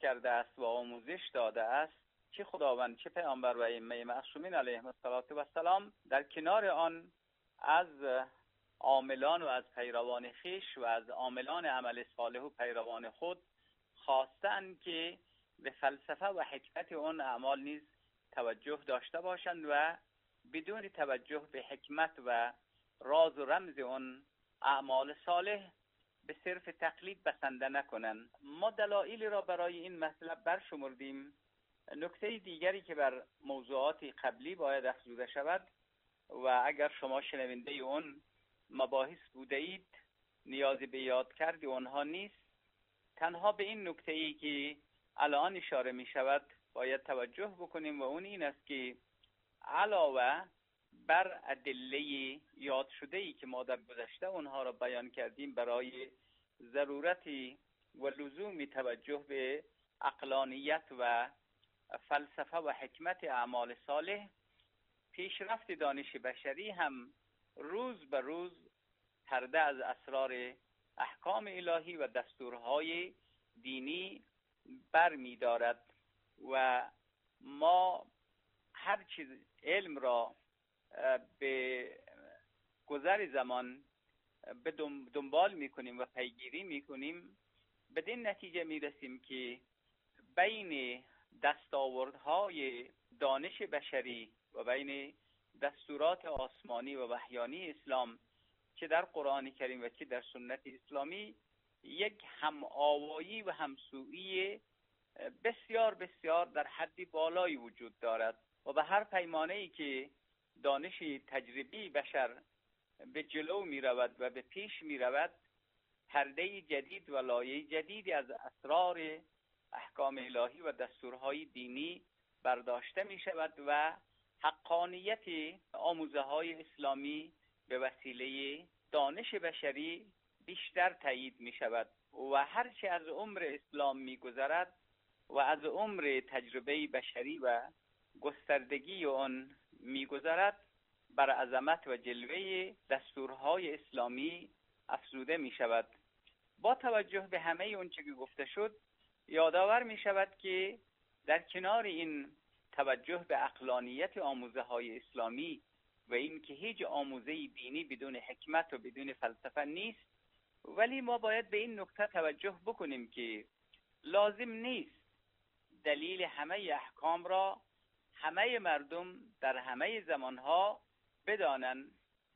کرده است و آموزش داده است، چه خداوند چه پیامبر و ائمه معصومین علیهم السلام، در کنار آن از عاملان و از پیروان خویش و از عاملان عمل صالح و پیروان خود خواستند که به فلسفه و حکمت آن اعمال نیز توجه داشته باشند و بدون توجه به حکمت و راز و رمز آن اعمال صالح به صرف تقلید بسنده نکنند. ما دلایلی را برای این مطلب برشمردیم. نکته دیگری که بر موضوعات قبلی باید افزوده شود و اگر شما شنونده اون مباحث بوده اید نیازی به یاد کردن آنها نیست، تنها به این نکته‌ای که الان اشاره می شود باید توجه بکنیم و اون این است که علاوه بر ادله یاد شده‌ای که ما در گذشته اونها را بیان کردیم برای ضرورت و لزوم توجه به عقلانیت و فلسفه و حکمت اعمال صالح، پیشرفت دانش بشری هم روز به روز پرده از اسرار احکام الهی و دستورهای دینی بر می دارد و ما هر چیز علم را به گذر زمان به دنبال می کنیم و پیگیری می کنیم، بدین نتیجه می رسیم که بین دستاوردهای دانش بشری و بین دستورات آسمانی و وحیانی اسلام که در قرآن کریم و که در سنت اسلامی یک هم‌آوایی و همسویی بسیار بسیار در حدی بالایی وجود دارد و به هر پیمانه‌ای که دانش تجربی بشر به جلو می رود و به پیش می رود، پرده جدید و لایه جدیدی از اسرار احکام الهی و دستورهای دینی برداشته می شود و حقانیت آموزه های اسلامی به وسیله دانش بشری بیشتر تایید می شود و هرچه از عمر اسلام می گذرد و از عمر تجربه بشری و گستردگی آن می گذرد، بر عظمت و جلوه دستورهای اسلامی افزوده می شود. با توجه به همه اون چه که گفته شد، یادآور می شود که در کنار این توجه به عقلانیت آموزه های اسلامی و این که هیچ آموزه دینی بدون حکمت و بدون فلسفه نیست، ولی ما باید به این نکته توجه بکنیم که لازم نیست دلیل همه احکام را همه مردم در همه زمانها بدانند.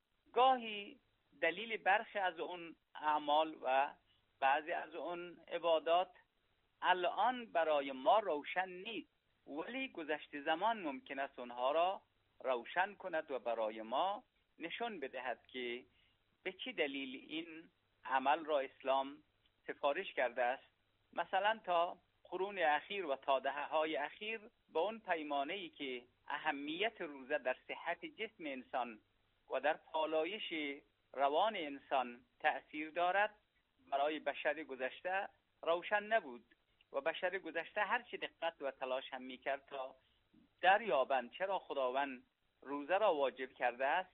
گاهی دلیل برخی از اون اعمال و بعضی از اون عبادات الان برای ما روشن نیست، ولی گذشت زمان ممکن است اونها را روشن کند و برای ما نشون بدهد که به چه دلیل این عمل را اسلام سفارش کرده است. مثلا تا قرون اخیر و تا دهه‌های اخیر به اون پیمانه‌ای که اهمیت روزه در صحت جسم انسان و در پالایش روان انسان تأثیر دارد برای بشر گذشته روشن نبود و بشر گذشته هرچی دقت و تلاش هم میکرد تا دریابند چرا خداوند روزه را واجب کرده است،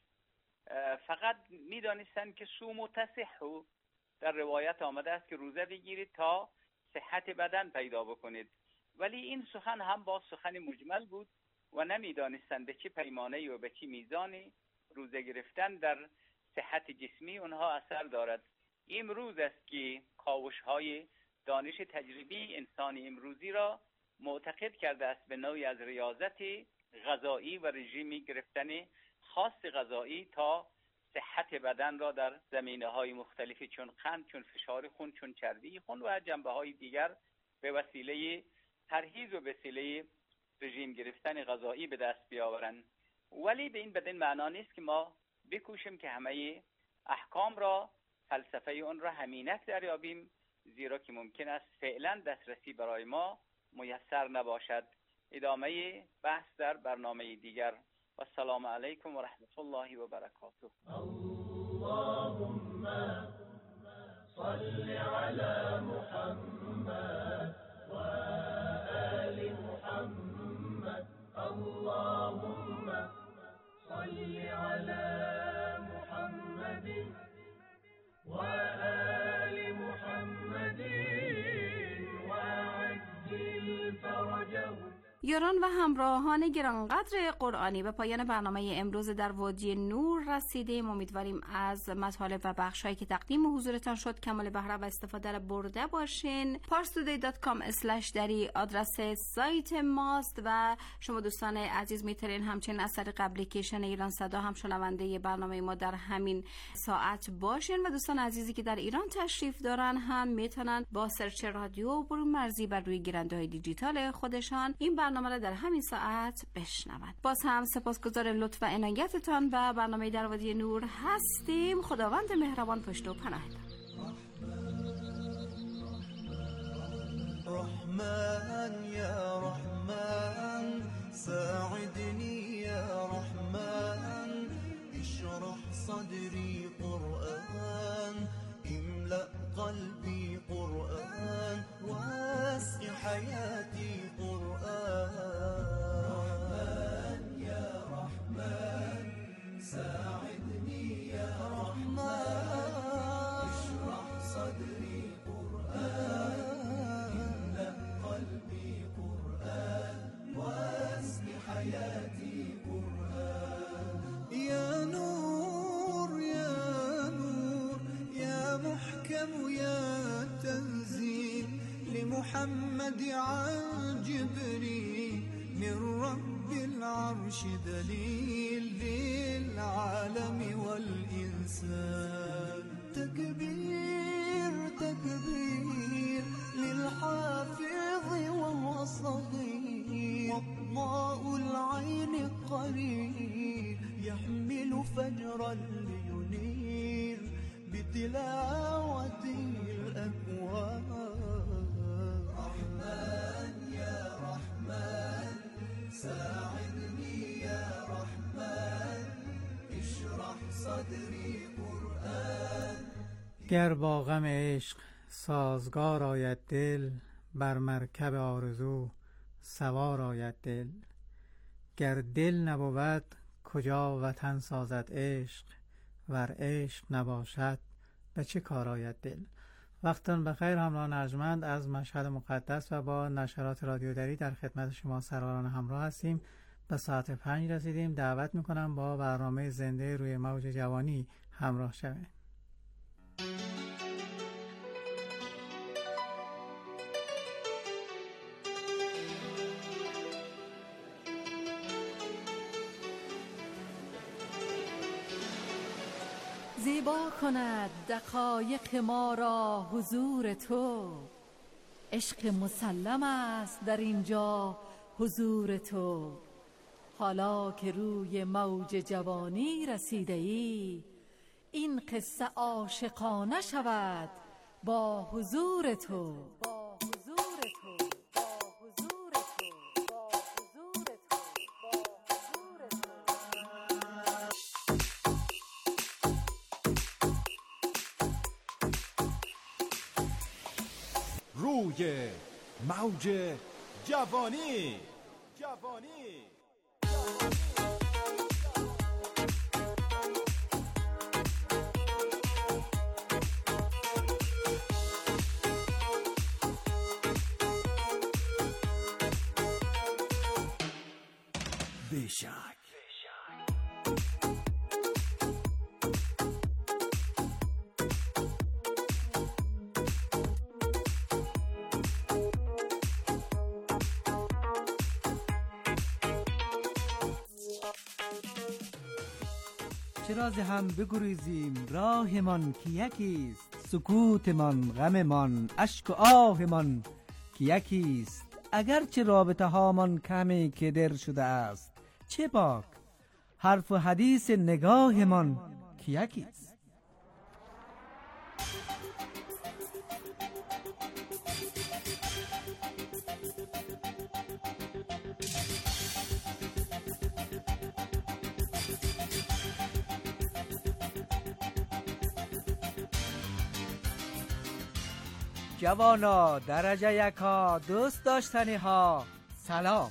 فقط میدانستند که صوم و تصحوا، در روایت آمده است که روزه بگیرید تا صحت بدن پیدا بکنید، ولی این سخن هم با سخن مجمل بود و نمیدانستند به چه پیمانه‌ای و به چه میزانی روزه گرفتن در صحت جسمی اونها اثر دارد. امروز است که کاوش‌های دانش تجربی انسان امروزی را معتقد کرده است به نوعی از ریاضت غذایی و رژیمی گرفتن خاص غذایی تا صحت بدن را در زمینه‌های مختلفی چون قند، چون فشار خون، چون چربی خون و جنبه‌های دیگر به وسیله پرهیز و به وسیله رژیم گرفتن غذایی به دست بیاورند. ولی به این بدین معنا نیست که ما بکوشیم که همه احکام را، فلسفه اون را همینک دریابیم، زیرا که ممکن است فعلا دسترسی برای ما میسر نباشد. ادامه بحث در برنامه دیگر. و السلام علیکم و رحمت الله و برکاته. اللهم صل علی محمد و آل محمد. اللهم صل علی محمد و آل محمد وعجل یاران و همراهان گرانقدر قرآنی، به پایان برنامه امروز در وادی نور رسیدیم. امیدواریم از مطالب و بخشایی که تقدیم حضورتان شد کمال بهره و استفاده را برده باشین. parstoday.com/dari آدرس سایت ماست و شما دوستان عزیز میتونین همچنین از طریق اپلیکیشن ایران صدا هم شنونده برنامه ما در همین ساعت باشین و دوستان عزیزی که در ایران تشریف دارن هم میتونن با سرچ رادیو برون مرزی بر روی گیرنده‌های دیجیتال خودشان این برنامه را در همین ساعت بشنوند. باز هم سپاسگزار لطف و عنایتتان و برنامه در وادی نور هستیم. خداوند مهربان پشت و پناهتان. رحمن یا رحمن ساعدني يا رحمن اشرح صدري قرآن املأ قلبي قرآن واسق حياتي قرآن رحمن يا رحمن ساعدني يا رحمن اشرح صدري قرآن املأ قلبي قرآن واسق حياتي قرآن يا نور يا نور يا محكم يا تنزيل لمحمد عن جبريل من رب العرش دليل للعالم والإنسان تكبير تكبير للحافظ وهو صغير وضاء العين قرير يحمل فجرا لينير بتلاوته الأكوان رحمن يا رحمن ساعدني يا رحمن اشرح صدري قرآن گر با غم عشق سازگار آید دل، بر مرکب آرزو سوار آید دل. گر دل نبود کجا وطن سازد عشق، ور عشق نباشد به چه کار آید دل. وقتتان بخیر همراهان ارجمند از مشهد مقدس و با نشرات رادیو دری در خدمت شما سروران همراه هستیم. به ساعت 5 رسیدیم. دعوت میکنم با برنامه زنده روی موج جوانی همراه شوید. زیبا کند دقایق ما را حضور تو، عشق مسلم است در اینجا حضور تو. حالا که روی موج جوانی رسیده ای، این قصه عاشقانه شود با حضور تو. روی موج جوانی. بیشک چرا ز هم بگریزیم راهمان که یکیست، سکوتمان غممان اشک و آهمان که یکیست. اگرچه رابطه هامان کمی که در شده است، چه باک حرف و حدیث نگاهمان که یکیست. جوانا درجه یکا دوست داشتنی ها سلام.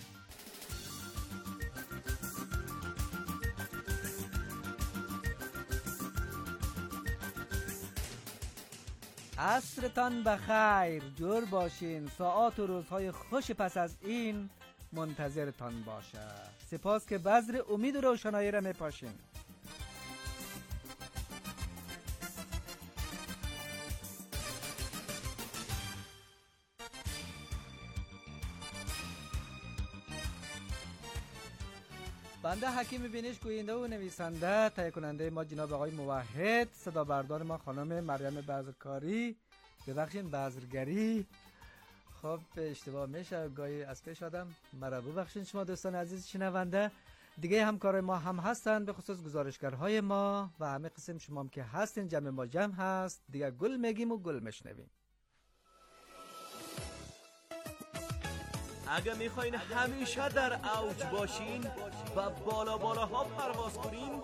عصرتان بخیر، جور باشین. ساعات و روزهای خوش پس از این منتظرتان باشه. سپاس که بذر امید و روشنایی را میپاشین. بنده حکیم بینش، گوینده و نویسنده، تهیه کننده ما جناب آقای موحد، صدا بردار ما خانم مریم بذرکاری، ببخشید بذرگری. خب اشتباه میشه گاهی از پیش آدم، مرا ببخشید. شما دوستان عزیز شنونده، دیگه همکارای ما هم هستن، به خصوص گزارشگرهای ما و همه قسم شما هم که هستین، جمع ما جمع هست دیگه. گل میگیم و گل میشنویم. اگه میخواین همیشه در اوج باشین و بالاها پرواز کنین،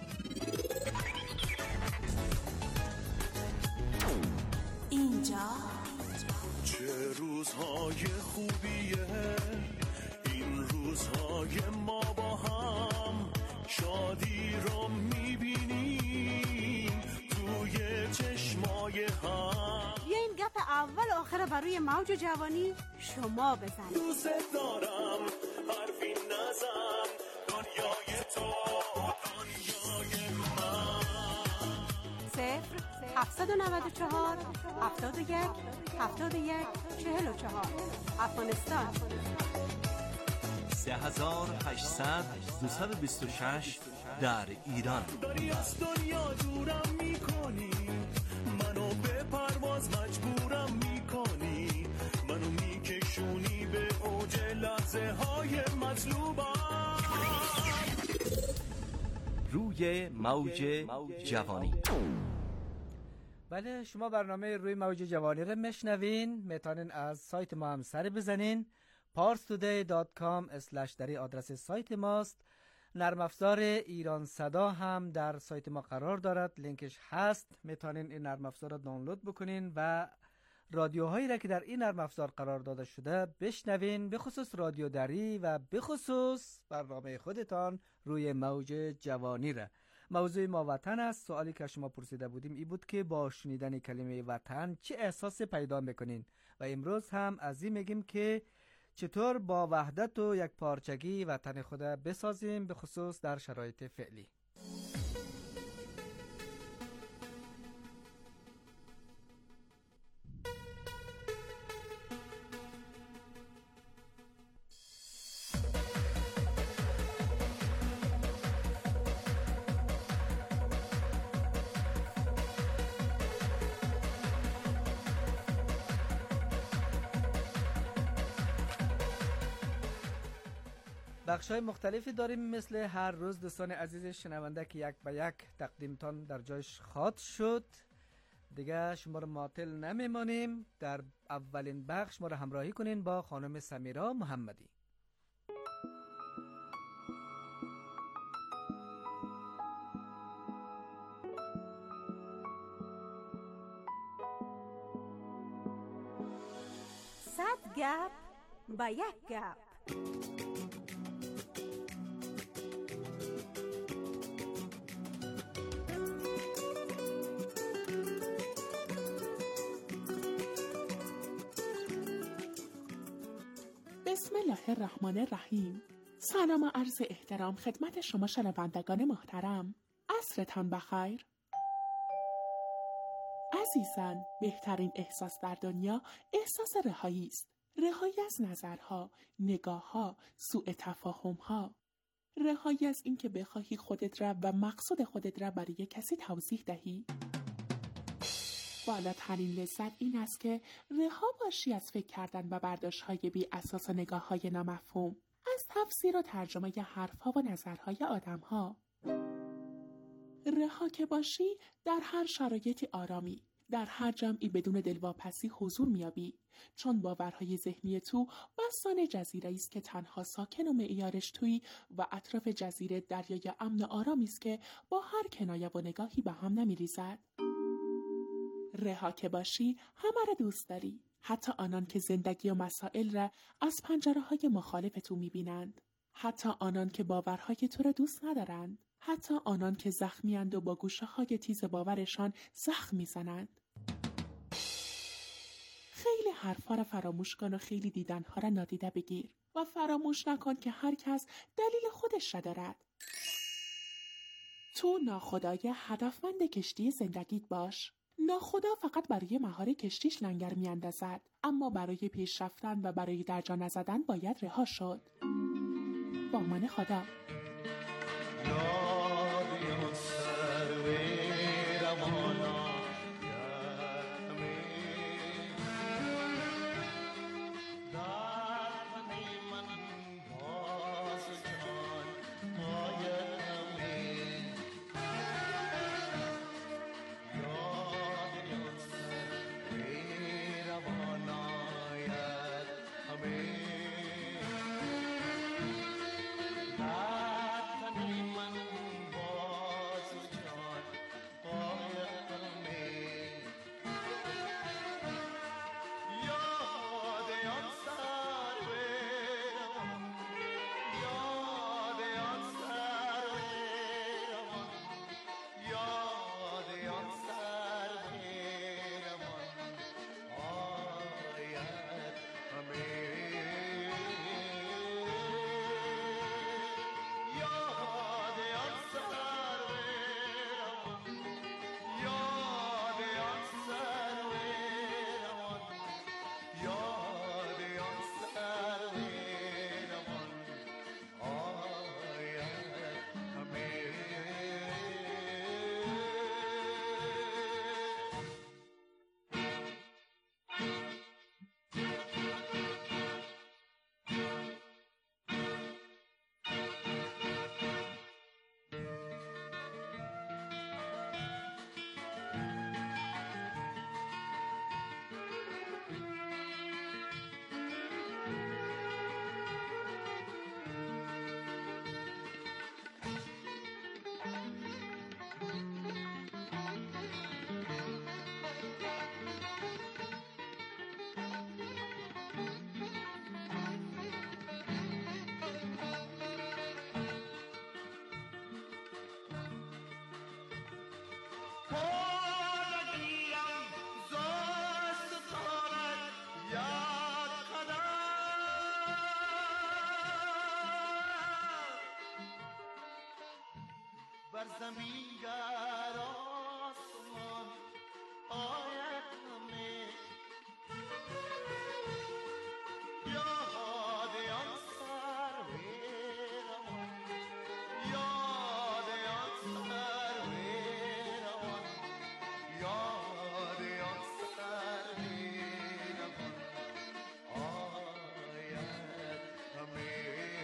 اینجا چه روزهای خوبیه این روزهای ما با هم، شادی رو میبینیم توی چشمای هم. بیاین گپ اول آخر برای موج جوانی شما بزنید. دوست دارم حرفی نزن، دنیای تو دنیای من. 0-794 71 71 44 افغانستان. 3800 226 در ایران. داری از دنیا دورم میکنی، منو به پرواز مجبورم میکنی، منو میکشونی به اوج لحظه های مطلوبم. روی موج جوانی. بله، شما برنامه روی موج جوانی رو میشنوین. میتونین از سایت ما هم سر بزنین، parstoday.com/ در آدرس سایت ماست. نرم افزار ایران صدا هم در سایت ما قرار دارد، لینکش هست، میتونین این نرم افزار رو دانلود بکنین و رادیوهایی را که در این نرم افزار قرار داده شده بشنوین، به خصوص رادیو دری و به خصوص برنامه خودتان روی موج جوانی را. موضوع ما وطن است. سوالی که شما پرسیده بودیم این بود که با شنیدن کلمه وطن چه احساسی پیدا میکنین و امروز هم از این میگیم که چطور با وحدت و یک پارچگی وطن خود بسازیم، به خصوص در شرایط فعلی. بخش‌های مختلفی داریم مثل هر روز. دوستان عزیز شنونده که یک به یک تقدیمتان در جایش خاط شد، دیگه شما رو معطل نمیمانیم. در اولین بخش ما رو همراهی کنین با خانم سمیرا محمدی. صد گپ با یک گپ. بسم الله الرحمن الرحیم. سلام و عرض احترام خدمت شما شنوندگان محترم. عصرتان بخیر. عزیزان، بهترین احساس در دنیا احساس رهایی است. رهایی از نظرها، نگاهها، سوء تفاهمها. رهایی از این که بخواهی خودت را و مقصود خودت را برای کسی توضیح دهی. بالاترین لذت این است که رها باشی از فکر کردن و برداشت‌های بی اساس و نگاه‌های نامفهوم، از تفسیر و ترجمه حرف‌ها و نظرهای آدم‌ها. رها که باشی در هر شرایطی آرامی، در هر جمعی بدون دلواپسی حضور میابی، چون باورهای ذهنی تو بستان جزیره است که تنها ساکن و معیارش تویی و اطراف جزیره دریای امن و آرامی است که با هر کنایه و نگاهی به هم نمیریزد. رها که باشی همه را دوست داری، حتی آنان که زندگی و مسائل را از پنجره‌های مخالف تو می‌بینند، حتی آنان که باورهای تو را دوست ندارند، حتی آنان که زخمی‌اند و با گوشه‌های تیز باورشان زخم می‌زنند. خیلی خیلی حرفا را فراموش کن و خیلی دیدنها را نادیده بگیر و فراموش نکن که هر کس دلیل خودش را دارد. تو ناخدای هدفمند کشتی زندگیت باش. ناخدا فقط برای مهار کشتیش لنگر میاندازد، اما برای پیش رفتن و برای درجا نزدن باید رها شد. با امان خدا. زمین گر آسمان آید همه یاد آن سرو روان یاد آن سرو روان یاد آن سرو روان آید همه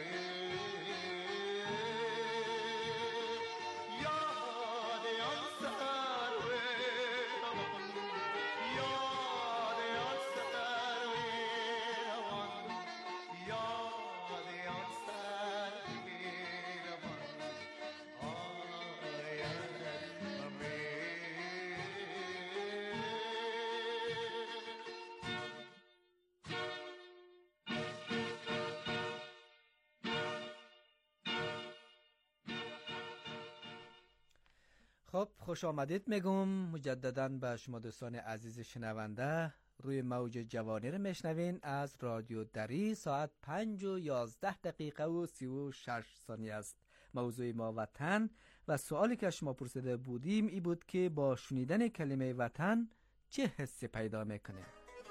خب خوش آمدید میگم مجدداً به شما دوستان عزیز شنونده. روی موج جوانی رو میشنوین از رادیو دری. ساعت 5:11:36 است. موضوع ما وطن و سوالی که شما پرسیده بودیم ای بود که با شنیدن کلمه وطن چه حسی پیدا میکنه؟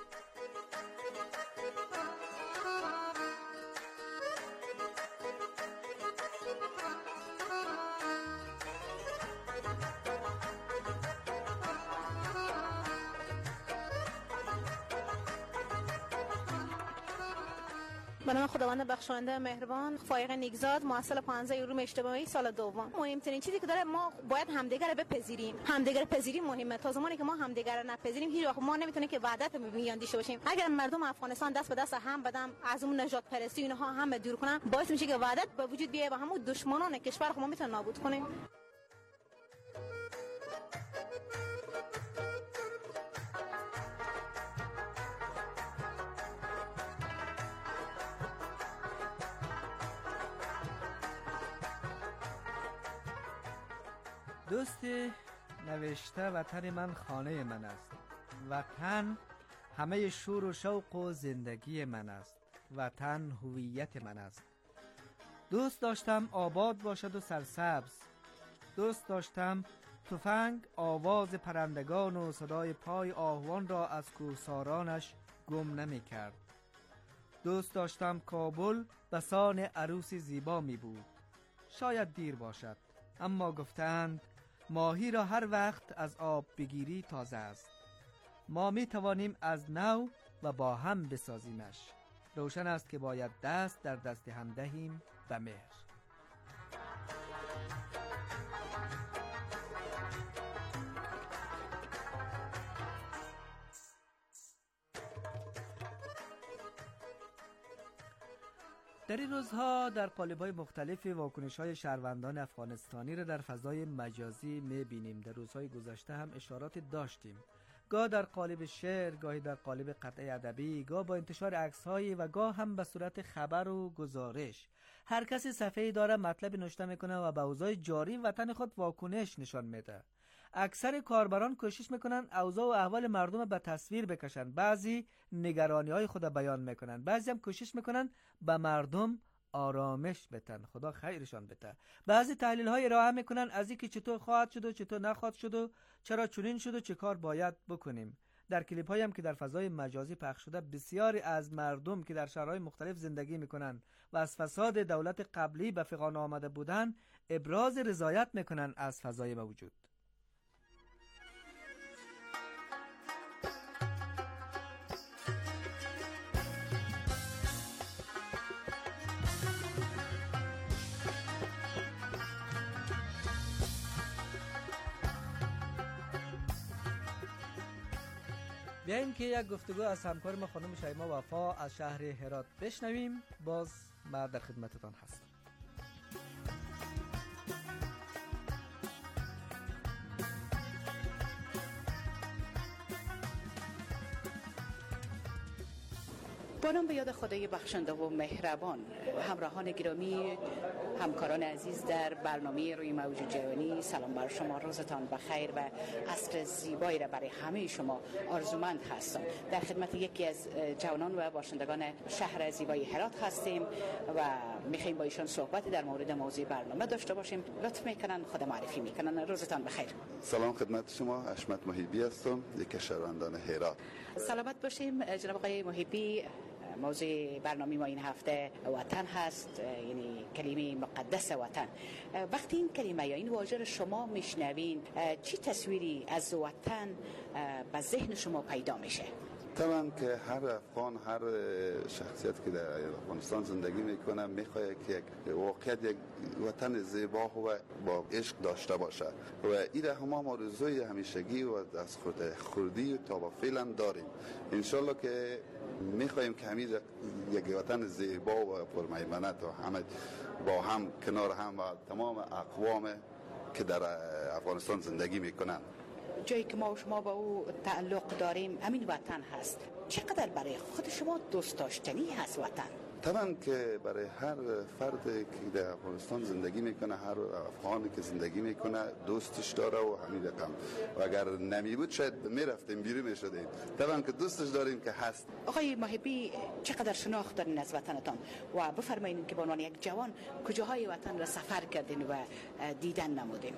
به نام خداوند بخشاینده مهربان. فایق نیکزاد، محصل 15 علوم اجتماعی سال دوم. مهمترین چیزی که داره ما باید همدیگر رو بپذیریم. همدیگر پذیری مهمه. تا زمانی که ما همدیگر رو نپذیریم هیچ وقت ما نمیتونیم که وحدت میان داشته باشیم. اگر مردم افغانستان دست به دست هم بدن از اون نجات پرستی اینها هم دور کنن باعث میشه که وحدت به وجود بیاد و همون دشمنان کشور ما میتونن نابود کنیم. دوست نوشته وطن من خانه من است. وطن همه شور و شوق و زندگی من است. وطن هویت من است. دوست داشتم آباد باشد و سرسبز. دوست داشتم تفنگ آواز پرندگان و صدای پای آهوان را از کوهسارانش گم نمی کرد. دوست داشتم کابل بسان عروسی زیبا می بود. شاید دیر باشد، اما گفتند ماهی را هر وقت از آب بگیری تازه است. ما می توانیم از نو و با هم بسازیمش. روشن است که باید دست در دست هم دهیم و مهر. در این روزها در قالب‌های مختلف واکنش‌های شهروندان افغانستانی را در فضای مجازی می‌بینیم. در روزهای گذشته هم اشارات داشتیم، گاه در قالب شعر، گاهی در قالب قطعه ادبی، گاه با انتشار عکس‌هایی و گاه هم به صورت خبر و گزارش. هر کسی صفحه‌ای داره مطلب نوشته میکنه و به اوضاع جاری وطن خود واکنش نشان میده. اکثر کاربران کوشش میکنن اوضاع و احوال مردم به تصویر بکشن. بعضی نگرانی‌های خود بیان میکنن، بعضی هم کوشش میکنن به مردم آرامش بدن، خدا خیرشان بده. بعضی تحلیل‌های ارائه میکنن از اینکه چطور خواهد شد و چطور نخواهد شد و چرا چنین شد و چه کار باید بکنیم. در کلیپ‌هایی هم که در فضای مجازی پخش شده، بسیاری از مردم که در شهرهای مختلف زندگی میکنن و از فساد دولت قبلی به فغان آمده بودن ابراز رضایت میکنن از فضای موجود. بیاییم که یک گفتگو از همکار ما خانم شیما وفا از شهر هرات بشنویم. باز ما در خدمتتان هستم. با نام به یاد خدای بخشنده و مهربان. همراهان گرامی، همکاران عزیز در برنامه روی موج جهانی، سلام بر شما، روزتان بخیر و عصر زیبایی را برای همه شما آرزومند هستم. در خدمت یکی از جوانان و باشندگان شهر زیبای هرات هستیم و میخوایم با ایشان صحبتی در مورد موضوع برنامه داشته باشیم. لطف میکنن خود معرفی میکنن. روزتان بخیر. سلام خدمت شما، حشمت محیبی هستم، یکی از شهروندان هرات. سلامت باشیم جناب آقای محیبی. موضوع برنامه ما این هفته وطن هست، یعنی کلمه مقدس وطن. وقتی این کلمه یا این واژه را شما میشنوین، چی تصویری از وطن به ذهن شما پیدا میشه؟ طبعا که هر افغان، هر شخصیت که در افغانستان زندگی میکنه میخواد که واقعیت یک وطن زیبا و با عشق داشته باشه و این همه آرزوی همیشگی و از خوردی تا با فعلا داریم. انشالله که میخوایم که همین یک وطن زیبا و پرمیمنت و همه با هم کنار هم و تمام اقوام که در افغانستان زندگی میکنن. جایی که ما و شما با او تعلق داریم همین وطن هست. چقدر برای خود شما دوست داشتنی هست وطن؟ طبعا که برای هر فرد که در افغانستان زندگی میکنه، هر افغانی که زندگی میکنه دوستش داره و همین رقم، و اگر نمی بود شاید میرفتیم بیرون میشدیم. طبعا که دوستش داریم که هست. آقای محبی، چقدر شناخت دارین از وطنتان و بفرمایید که به عنوان یک جوان کجاهای وطن را سفر کردین و دیدن نمودین؟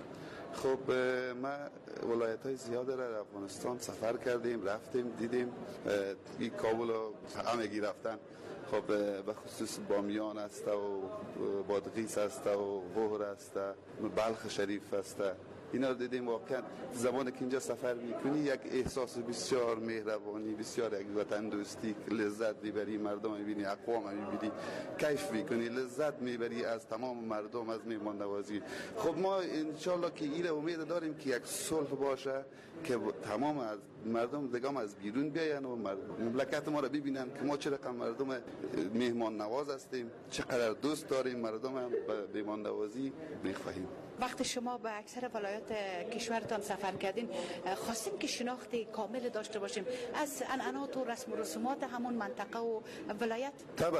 خب ما ولایت‌های زیاده را در افغانستان سفر کردیم، رفتیم دیدیم. این کابل رو همگی رفتن. خب به خصوص بامیان است و بادغیس است و غور است، بلخ شریف است. اینا رو دیدیم. واقعا زمانی که اینجا سفر میکنی یک احساس بسیار مهربانی، بسیار یک وطن دوستی، لذت میبری، مردم میبینی، اقوام میبینی، کیف میکنی، لذت میبری از تمام مردم، از میهمان نوازی. خب ما انشالله که این امید داریم که یک صلح باشه که تمام از مردم دیگه از بیرون بیاین و مملکت ما رو ببینن که ما چه رقم مردم میهمان نواز هستیم، چقدر دوست داریم مردم هم به میهمان نوازی میخواهیم. وقتی شما به اکثر ولایات کشورتان سفر کردین، خواستیم که شناخت کامل داشته باشیم از عنعنات و رسم و رسومات همون منطقه و ولایت. طبعا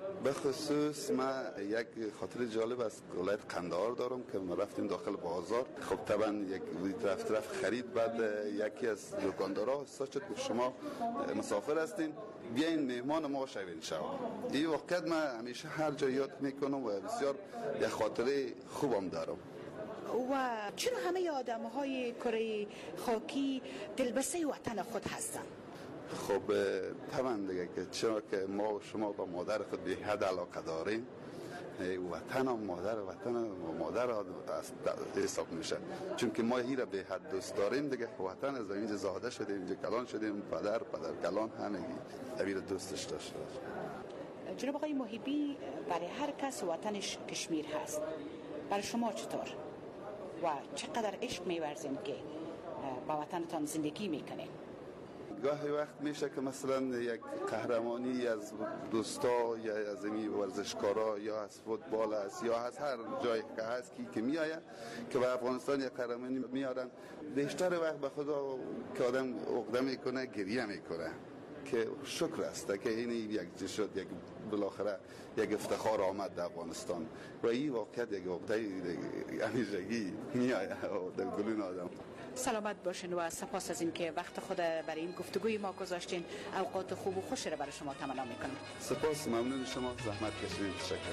به خصوص من یک خاطر جالب از ولایت قندهار دارم که ما رفتیم داخل بازار. خب طبعا یک رفت خرید، بعد یکی از دکاندارا احساس شد که شما مسافر هستین، بیاین مهمان ما شوین شما. این واقعیت من همیشه هر جا یاد میکنم و بسیار یک خاطره خوبم دارم. و چرا همه آدم‌های کره خاکی دلبسته وطن خود هستند؟ خب طبعا دیگه که چرا که ما و شما با مادر خود به حد علاقه داریم، وطن هم مادر حساب میشه، چون که ما هی را به حد دوست داریم دیگه. وطن از اینجا زاده شدیم، اینجا کلان شدیم، پدر کلان همگی اویر دوستش داشته. جناب آقای محبی، برای هر کس وطنش کشمیر هست، برای شما چطور و چقدر عشق می‌ورزین که با وطنتان زندگی میکنین؟ گاهی وقت میشه که مثلا یک قهرمانی از دوستا یا از این ورزشکارا یا از فوتبال است یا از هر جایی که هست که میآید که به افغانستان یک قهرمانی میارن، بیشتر وقت به خدا که آدم عقده میکنه، گریه میکنه که شکر است که این یک شد، یک بالاخره یک افتخار آمد در افغانستان و این واقعیت یک عقده همیشگی میآید در گلون آدم. سلامت باشین و سپاس از این که وقت خود برای این گفتگوی ما گذاشتین. اوقات خوب و خوش را برای شما تمنا میکنم. سپاس، ممنون شما، زحمت کشیدین. تشکر.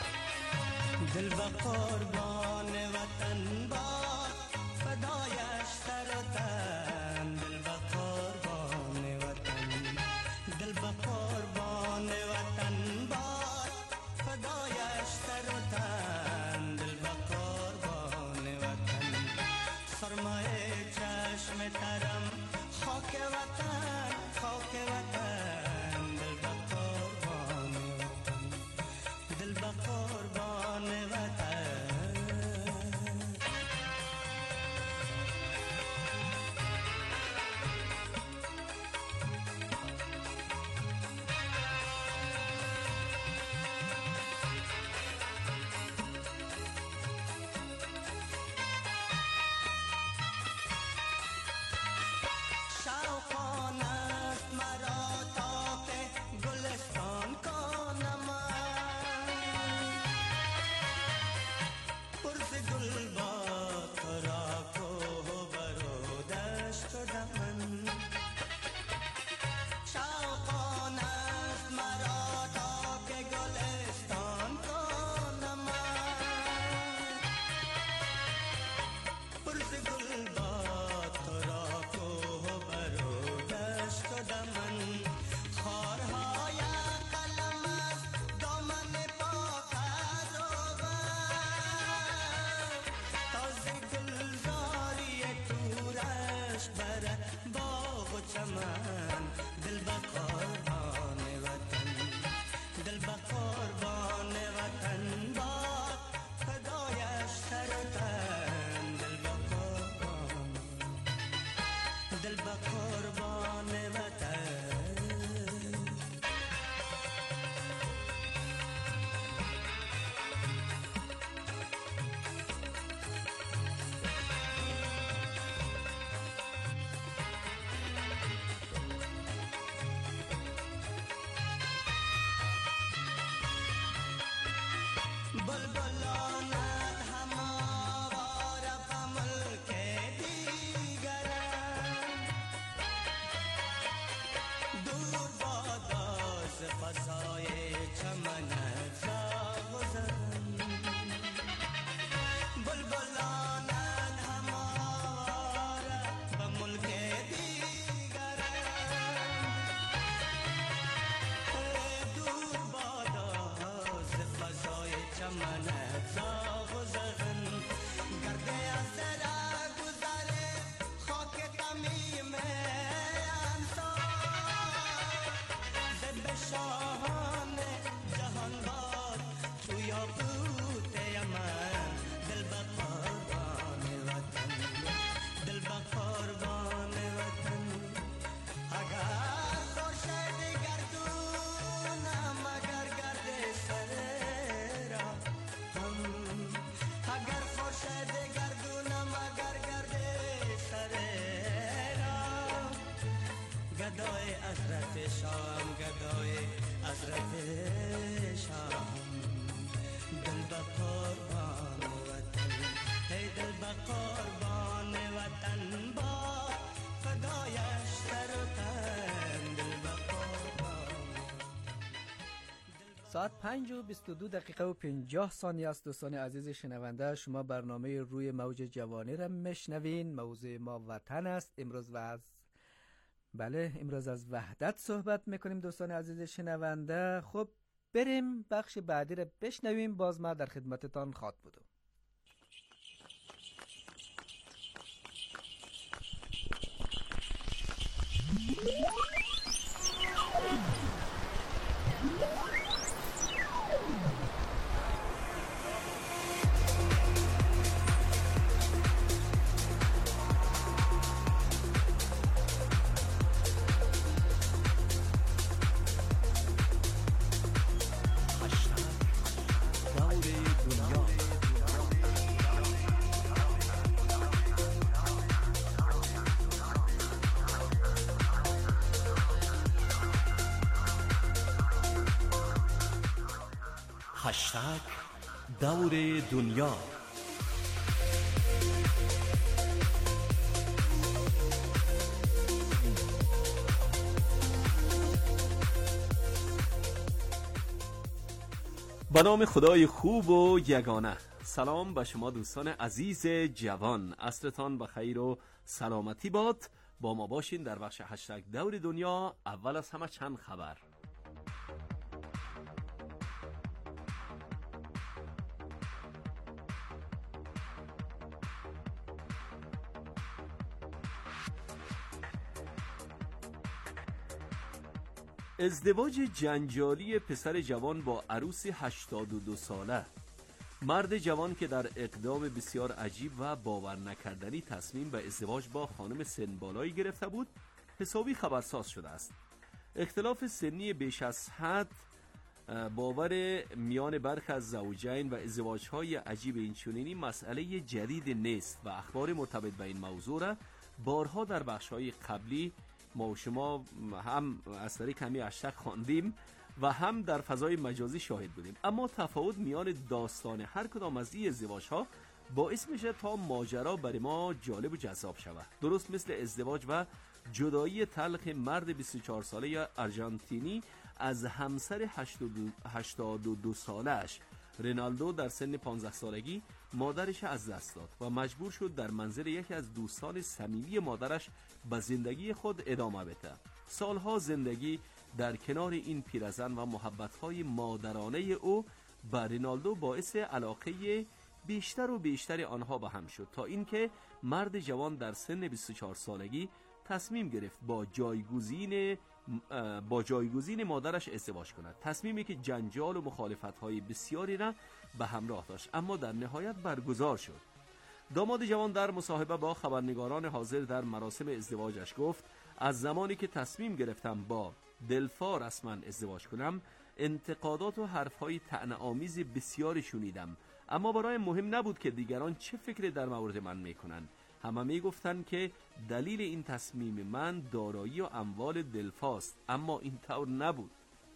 دل و قربان وطن باد، فدایش سر و تن. دل و قربان وطن، دل و قربان وطن باد، فدایش سر و تن. دل و قربان وطن، سرمایه چشم ترم، خاک وطن، خاک وطن. دل با قربان وطن، دل با قربان وطن. گدای حضرت شام، گدای حضرت شام. ساعت 5:22 است. دوستان عزیز شنونده، شما برنامه روی موج جوانی را میشنوین. موضوع ما وطن است. امروز از وحدت صحبت میکنیم دوستان عزیز شنونده. خب بریم بخش بعدی را بشنویم. باز ما در خدمتتان خواهد بودم. هشتگ دور دنیا. به نام خدای خوب و یگانه. سلام به شما دوستان عزیز جوان، عصرتان بخیر و سلامتی باد. با ما باشین در بخش هشتگ دور دنیا. اول از همه چند خبر. ازدواج جنجالی پسر جوان با عروس 82 ساله. مرد جوان که در اقدام بسیار عجیب و باور نکردنی تصمیم به ازدواج با خانم سنبالایی گرفته بود، حسابی خبرساز شده است. اختلاف سنی بیش از حد، باور میان برخی از زوجین و ازدواج‌های عجیب اینچنینی مسئله جدید نیست و اخبار مرتبط به این موضوع را بارها در بخش‌های قبلی ما و شما هم از طریق کمی هشتگ خواندیم و هم در فضای مجازی شاهد بودیم. اما تفاوت میان داستان هر کدام از این ازدواج‌ها باعث میشه تا ماجرا برای ما جالب و جذاب شود. درست مثل ازدواج و جدایی تلخ مرد 24 ساله آرژانتینی از همسر 82 سالش. رینالدو در سن 15 سالگی مادرش از دست داد و مجبور شد در منزل یکی از دوستان صمیمی مادرش به زندگی خود ادامه بده. سالها زندگی در کنار این پیرزن و محبت‌های مادرانه او به رینالدو باعث علاقه بیشتر و بیشتر آنها به هم شد، تا اینکه مرد جوان در سن 24 سالگی تصمیم گرفت با جایگزین مادرش ازدواج کند. تصمیمی که جنجال و مخالفت‌های بسیاری را به همراه داشت، اما در نهایت برگزار شد. داماد جوان در مصاحبه با خبرنگاران حاضر در مراسم ازدواجش گفت: از زمانی که تصمیم گرفتم با دلفا رسما ازدواج کنم، انتقادات و حرف‌های طعنه‌آمیز بسیاری شنیدم، اما برایم مهم نبود که دیگران چه فکری در مورد من میکنن. همه میگفتند که دلیل این تصمیم من دارایی و اموال دلفاست، اما این طور نبود.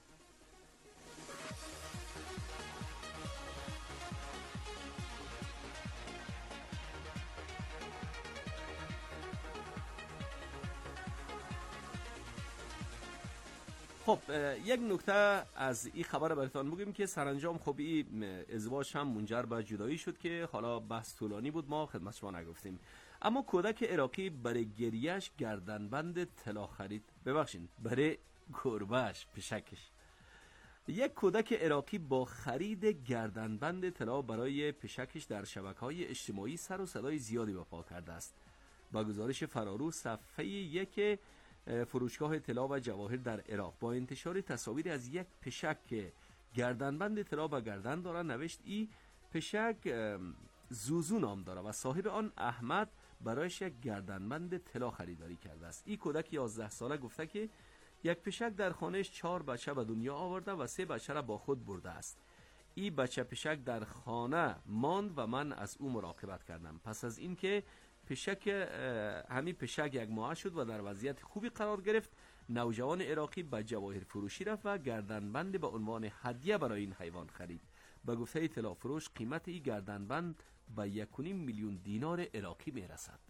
خب یک نکته از این خبر براتون بگیم که سرانجام خب این ازدواج هم منجر به جدایی شد که حالا بحث طولانی بود، ما خدمت شما نگفتیم. اما کودک عراقی برای گریهش گردنبند طلا خرید. برای گربهش، پشکش. یک کودک عراقی با خرید گردنبند طلا برای پشکش در شبکه‌های اجتماعی سر و صدای زیادی به پا کرده است. با گزارش فرارو صفحه یک فروشگاه طلا و جواهر در عراق با انتشار تصاویر از یک پشک که گردنبند طلا به گردن دارد نوشت: ای پشک زوزو نام دارد و صاحب آن احمد برایش یک گردنبند طلا خریداری کرده است. این کودک 11 ساله گفته که یک پشک در خانهش 4 بچه به دنیا آورده و 3 بچه را با خود برده است. این بچه پشک در خانه ماند و من از او مراقبت کردم. پس از اینکه همین پشک 1 ماه شد و در وضعیت خوبی قرار گرفت، نوجوان عراقی به جواهر فروشی رفت و گردنبند به عنوان هدیه برای این حیوان خرید. به گفته اطلاع فروش قیمت این گردنبند به 1.5 میلیون دینار عراقی میرسد.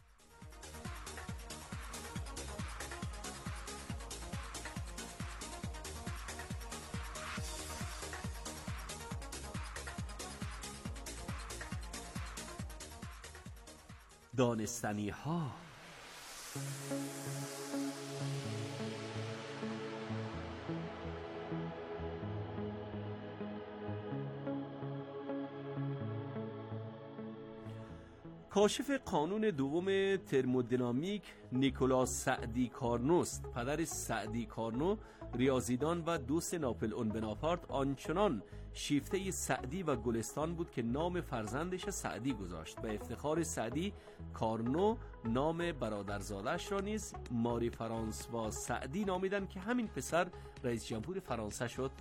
دانستنی ها. کاشف قانون دوم ترمودینامیک نیکولاس سعدی کارنوست. پدر سعدی کارنو ریاضیدان و دوست ناپلئون بناپارت آنچنان شیفته سعدی و گلستان بود که نام فرزندش سعدی گذاشت. به افتخار سعدی کارنو نام برادرزادش را نیز ماری فرانسوا سعدی نامیدن که همین پسر رئیس جمهور فرانسه شد.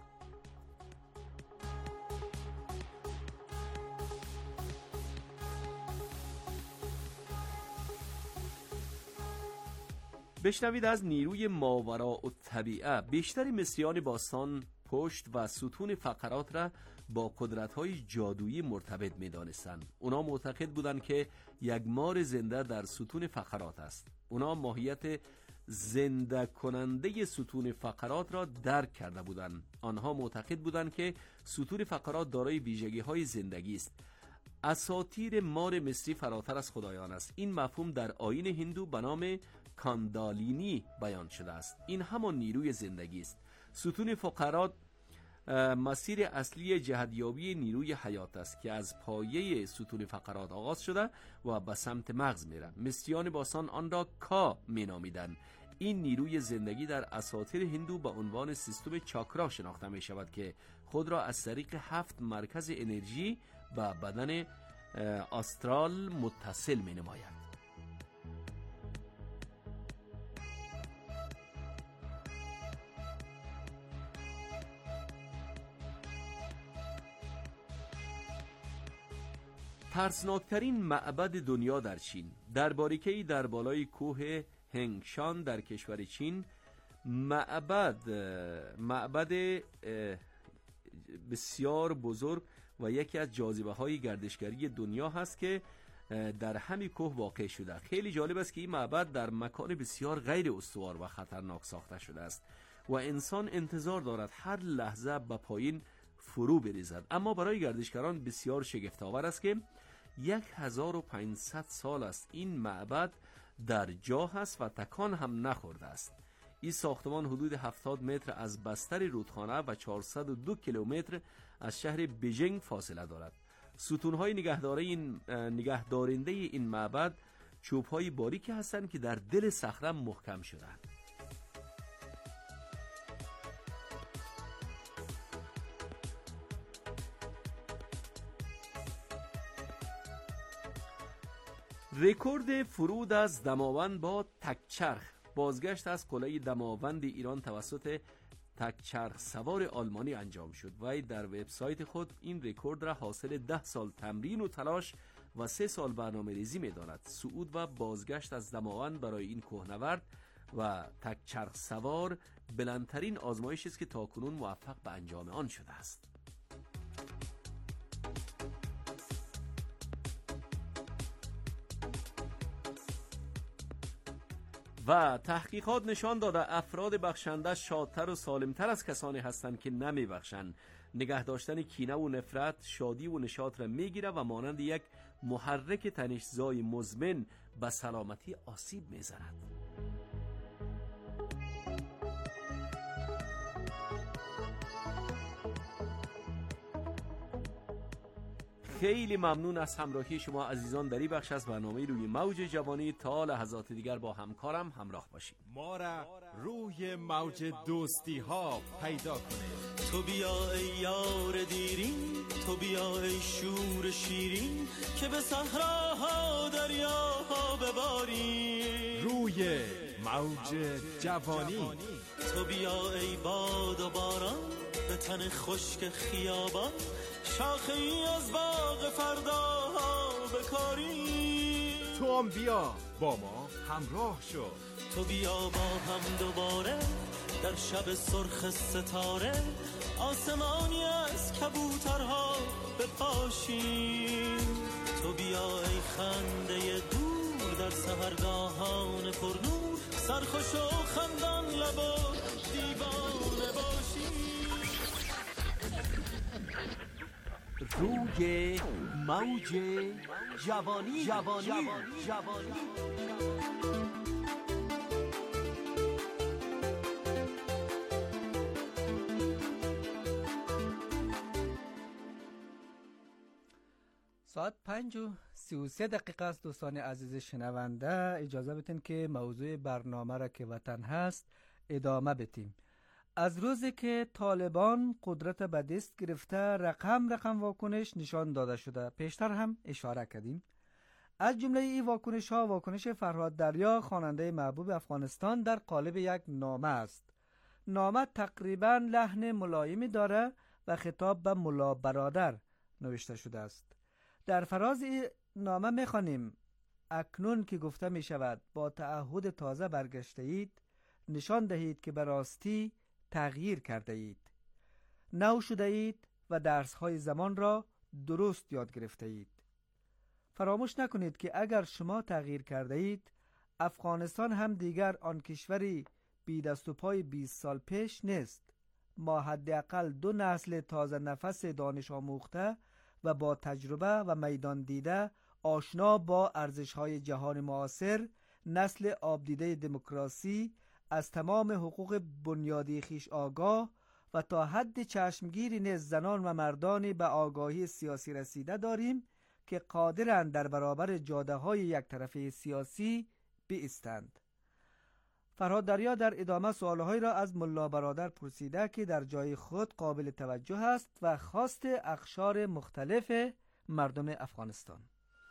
بشنوید از نیروی ماوراء الطبیعه. بیشتر مصریان باستان پشت و ستون فقرات را با قدرت‌های جادویی مرتبط می‌دانستند. اونا معتقد بودند که یک مار زنده در ستون فقرات است. اونا ماهیت زنده کننده ستون فقرات را درک کرده بودند. آنها معتقد بودند که ستون فقرات دارای ویژگی‌های زندگی است. اساطیر مار مصری فراتر از خدایان است. این مفهوم در آیین هندو به نام کاندالینی بیان شده است. این همان نیروی زندگی است. ستون فقرات مسیر اصلی جهتیابی نیروی حیات است که از پایه ستون فقرات آغاز شده و به سمت مغز میره. مصریان باستان آن را کا مینامیدند. این نیروی زندگی در اساطیر هندو به عنوان سیستم چاکرا شناخته می شود که خود را از طریق 7 مرکز انرژی به بدن آسترال متصل می نماید. ترسناکترین معبد دنیا در چین. در باریکه‌ای در بالای کوه هنگشان در کشور چین معبد بسیار بزرگ و یکی از جاذبه‌های گردشگری دنیا هست که در همین کوه واقع شده. خیلی جالب است که این معبد در مکان بسیار غیر استوار و خطرناک ساخته شده است و انسان انتظار دارد هر لحظه به پایین فرو بریزد. اما برای گردشگران بسیار شگفت‌آور است که 1500 سال است این معبد در جا هست و تکان هم نخورده است. این ساختمان حدود 70 متر از بستر رودخانه و 402 کیلومتر از شهر بیجینگ فاصله دارد. ستون‌های نگهدارنده این معبد چوب‌های باریکی هستند که در دل صخره محکم شده‌اند. رکورد فرود از دماوند با تکچرخ. بازگشت از قلعه دماوند ایران توسط تکچرخ سوار آلمانی انجام شد. وی در وبسایت خود این رکورد را حاصل 10 سال تمرین و تلاش و 3 سال برنامه‌ریزی می‌داند. صعود و بازگشت از دماوند برای این کوهنورد و تکچرخ سوار بلندترین آزمایش است که تاکنون موفق به انجام آن شده است. و تحقیقات نشان داده افراد بخشنده شادتر و سالمتر از کسانی هستند که نمی بخشند. نگه داشتن کینه و نفرت شادی و نشاط را میگیره و مانند یک محرک تنش‌زای مزمن به سلامتی آسیب میزند. خیلی ممنون از همراهی شما عزیزان در این بخش از برنامه روی موج جوانی. تا لحظات دیگر با همکارم همراه باشید. ما را روی موج دوستی ها پیدا کنید. تو بیا ای یار دیرین، تو بیا ای شور شیرین که به صحراها دریاها بباریم. روی موج جوانی. تو بیا ای باد و باران به تن خشک خیابان، شاخه ای از باغ فرداها بکاری. تو هم بیا با ما همراه شو. تو بیا با هم دوباره در شب سرخ ستاره، آسمانی از کبوترها بپاشیم. تو بیا ای خنده دور در سحرگاهان پرنور، سرخوش و خندان لب و دیوانه باشیم. روی موج جوانی. ساعت 5:33 است. دوستان عزیز شنونده، اجازه بدین که موضوع برنامه را که وطن هست ادامه بدیم. از روزی که طالبان قدرت به دست گرفته رقم واکنش نشان داده شده. پیشتر هم اشاره کردیم. از جمله این واکنش ها واکنش فرهاد دریا، خواننده محبوب افغانستان، در قالب یک نامه است. نامه تقریبا لحن ملایمی داره و خطاب به ملا برادر نوشته شده است. در فراز این نامه می‌خوانیم: اکنون که گفته می شود با تعهد تازه برگشته اید، نشان دهید که به راستی تغییر کرده اید، نو شده اید و درس‌های زمان را درست یاد گرفته اید. فراموش نکنید که اگر شما تغییر کرده اید، افغانستان هم دیگر آن کشوری بی دست و پای 20 سال پیش نیست. ما حداقل 2 نسل تازه نفس دانش آموخته و با تجربه و میدان دیده آشنا با ارزش‌های جهان معاصر، نسل آبدیده دموکراسی، از تمام حقوق بنیادی خیش آگاه و تا حد چشمگیری نیز زنان و مردانی به آگاهی سیاسی رسیده داریم که قادرند در برابر جاده‌های یک طرفه سیاسی بایستند. فرهاد دریا در ادامه سوالهایی را از ملا برادر پرسیده که در جای خود قابل توجه است و خواست اقشار مختلف مردم افغانستان.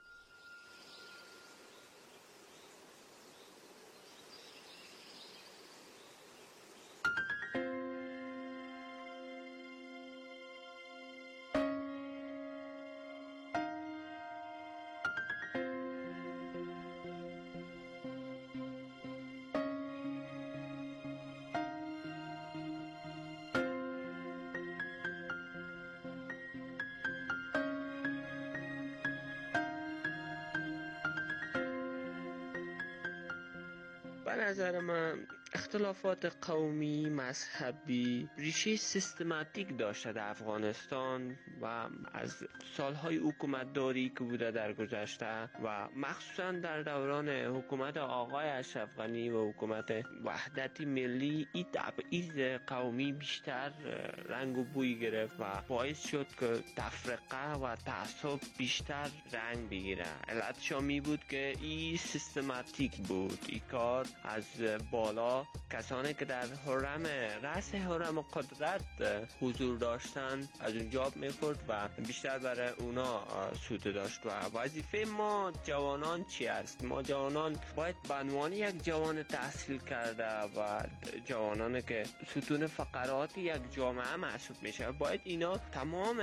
به نظر من اختلافات قومی، مذهبی ریشه سیستماتیک داشته در افغانستان و از سالهای حکومتداری که بوده در گذشته و مخصوصا در دوران حکومت آقای اشرف غنی و حکومت وحدت ملی، این تبعیض قومی بیشتر رنگ و بوی گرفت و باعث شد که تفرقه و تعصب بیشتر رنگ بگیره. علتش می بود که این سیستماتیک بود. این کار از بالا کسانی که در رأس حرم قدرت حضور داشتن از اونجا می‌خورد و بیشتر برای اونا سود داشت. و وظیفه ما جوانان چی است؟ ما جوانان باید به عنوان یک جوان تحصیل کرده و جوانانی که ستون فقرات یک جامعه محسوب میشه، باید اینا تمام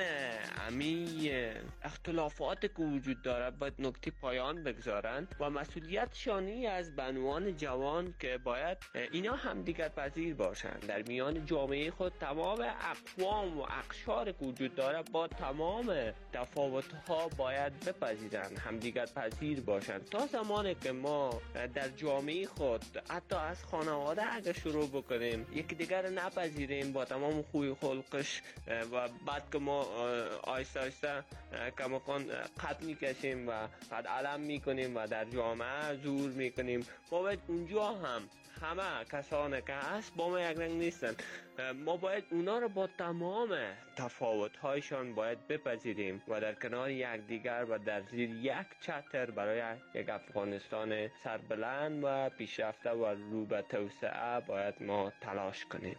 امی اختلافات که وجود داره باید نقطه پایان بگذارن و مسئولیتشانی از به عنوان جوان که باید اینا هم دیگر پذیر باشند. در میان جامعه خود تمام اقوام و اقشار که وجود داره با تمام تفاوت‌ها باید بپذیرند، هم دیگر پذیر باشند. تا زمانی که ما در جامعه خود حتی از خانواده اگه شروع بکنیم یکی دیگر نپذیریم با تمام خوی خلقش و بعد که ما آیسته آیسته کماکان قد میکشیم و قد علم میکنیم و در جامعه ظهور میکنیم، ما باید اونجا هم همه کسانی که هست با ما یک رنگ نیستن. ما باید اونا رو با تمام تفاوت‌هایشان باید بپذیریم و در کنار یکدیگر و در زیر یک چتر برای یک افغانستان سربلند و پیشرفته و رو به توسعه باید ما تلاش کنیم.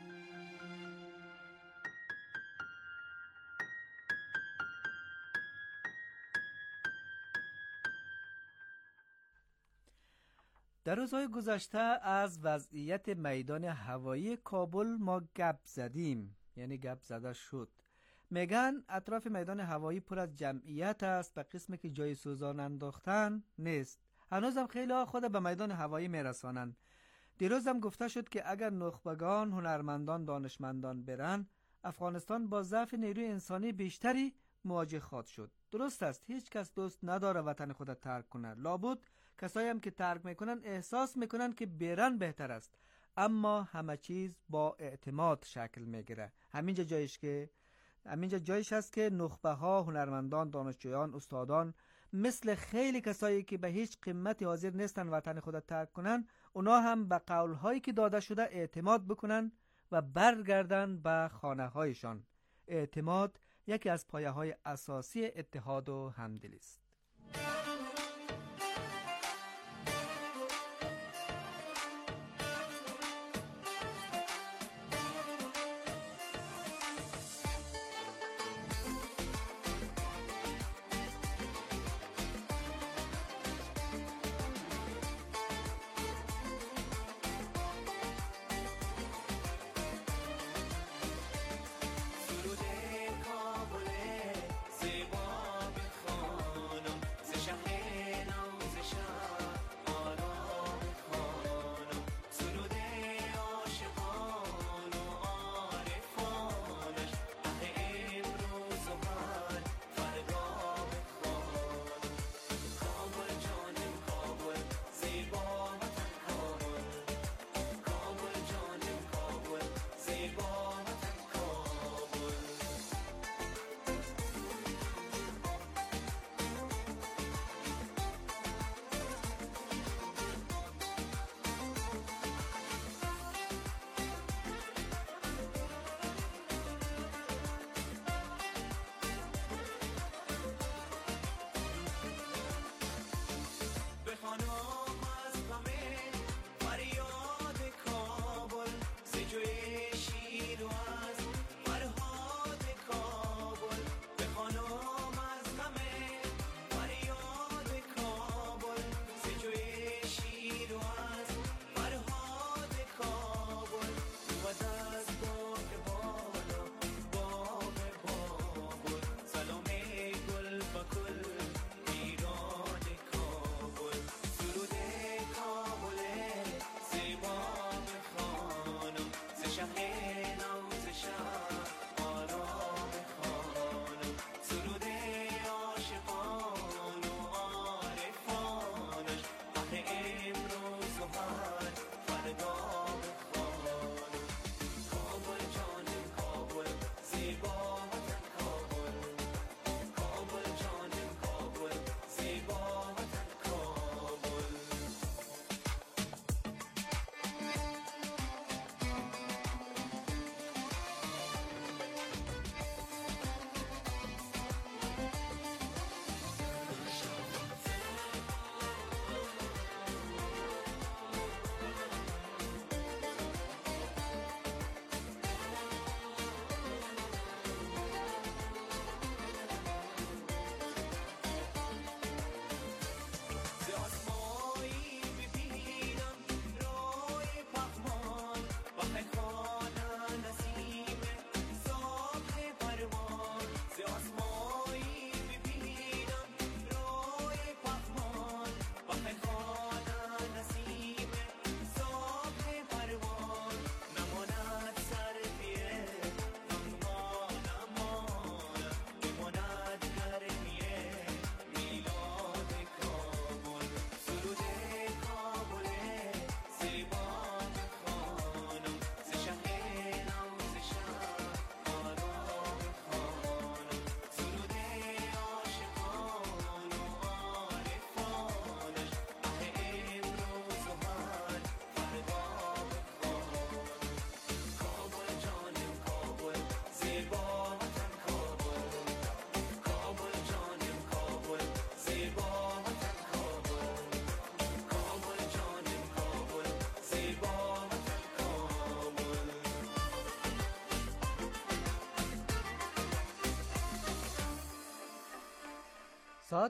در روزهای گذشته از وضعیت میدان هوایی کابل ما گپ زدیم، یعنی گپ زده شد. میگن اطراف میدان هوایی پر از جمعیت است و قسمی که جای سوزان انداختن نیست. هنوزم خیلی ها خود به میدان هوایی میرسانن. دیروزم گفته شد که اگر نخبگان، هنرمندان، دانشمندان برن، افغانستان با ضعف نیروی انسانی بیشتری مواجه خواهد شد. درست است، هیچ کس دوست نداره وطن خود ترک کنه. لابد کسایی هم که ترک میکنن احساس میکنن که برن بهتر است، اما همه چیز با اعتماد شکل میگیره. همینجا جایش که همینجا جایش هست که نخبه ها، هنرمندان، دانشجویان، استادان مثل خیلی کسایی که به هیچ قیمتی حاضر نیستن وطن خود ترک کنن، اونا هم به قول هایی که داده شده اعتماد بکنن و برگردن به خانه هایشان. اعتماد یکی از پایه های اساسی اتحاد و همدلی است. ساعت